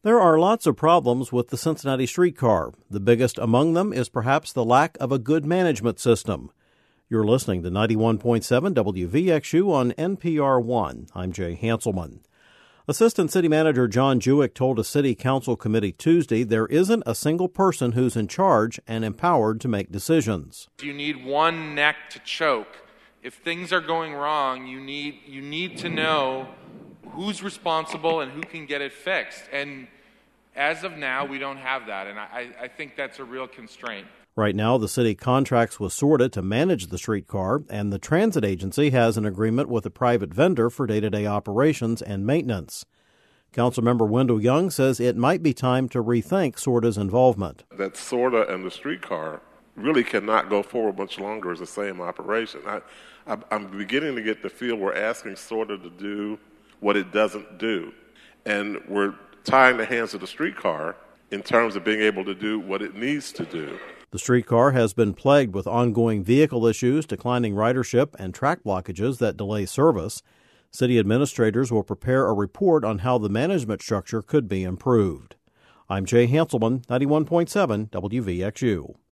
There are lots of problems with the Cincinnati streetcar. The biggest among them is perhaps the lack of a good management system. You're listening to 91.7 WVXU on NPR One. I'm Jay Hanselman. Assistant City Manager John Jewick told a City Council committee Tuesday there isn't a single person who's in charge and empowered to make decisions. You need one neck to choke. If things are going wrong, you need to know who's responsible and who can get it fixed. And as of now, we don't have that, and I think that's a real constraint. Right now, the city contracts with SORTA to manage the streetcar, and the transit agency has an agreement with a private vendor for day-to-day operations and maintenance. Councilmember Wendell Young says it might be time to rethink SORTA's involvement. That SORTA and the streetcar really cannot go forward much longer as the same operation. I'm beginning to get the feel we're asking SORTA to do what it doesn't do, and we're tying the hands of the streetcar in terms of being able to do what it needs to do. The streetcar has been plagued with ongoing vehicle issues, declining ridership, and track blockages that delay service. City administrators will prepare a report on how the management structure could be improved. I'm Jay Hanselman, 91.7 WVXU.